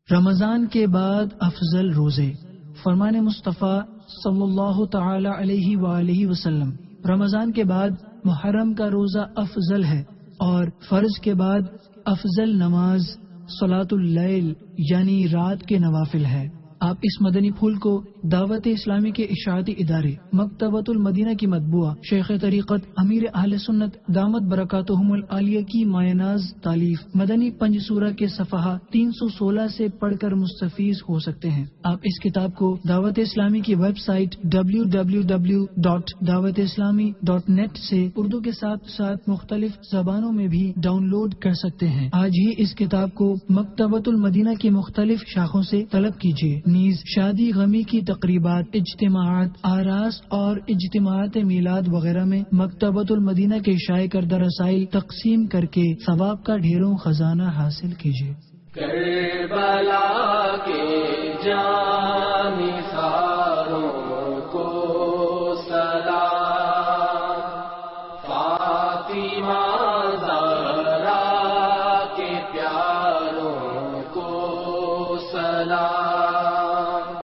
رمضان کے بعد افضل روزے۔ فرمان مصطفیٰ صلی اللہ تعالی علیہ وآلہ وسلم، رمضان کے بعد محرم کا روزہ افضل ہے، اور فرض کے بعد افضل نماز صلاۃ اللیل یعنی رات کے نوافل ہے۔ آپ اس مدنی پھول کو دعوت اسلامی کے اشاعتی ادارے مکتبۃ المدینہ کی مطبوعہ شیخ طریقت امیر اہل سنت دامت برکاتہم العالیہ کی مایہ تالیف مدنی پنج سورہ کے صفحہ 316 سے پڑھ کر مستفیض ہو سکتے ہیں۔ آپ اس کتاب کو دعوت اسلامی کی ویب سائٹ www.dawatیسلامی.net سے اردو کے ساتھ ساتھ مختلف زبانوں میں بھی ڈاؤن لوڈ کر سکتے ہیں۔ آج ہی اس کتاب کو مکتبۃ المدینہ کی مختلف شاخوں سے طلب کیجیے۔ نیز شادی غمی کی تقریبات، اجتماعات، آراس اور اجتماعات میلاد وغیرہ میں مکتبۃ المدینہ کے شائع کردہ رسائل تقسیم کر کے ثواب کا ڈھیروں خزانہ حاصل کیجیے۔ کربلا کے جانثاروں کو سلام، فاطمہ زہرا کے پیاروں کو سلام،